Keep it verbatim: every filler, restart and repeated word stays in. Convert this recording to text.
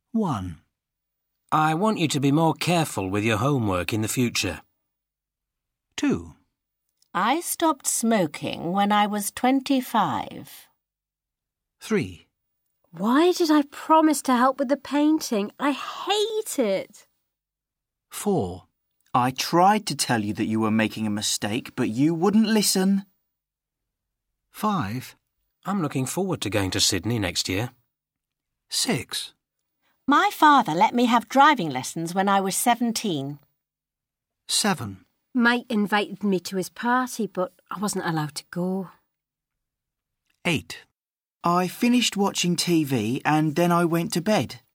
one. I want you to be more careful with your homework in the future. two. I stopped smoking when I was twenty-five. three. Why did I promise to help with the painting? I hate it. four. I tried to tell you that you were making a mistake, but you wouldn't listen. five. I'm looking forward to going to Sydney next year. six. My father let me have driving lessons when I was seventeen. seven. Mike invited me to his party, but I wasn't allowed to go. eight. I finished watching T V and then I went to bed.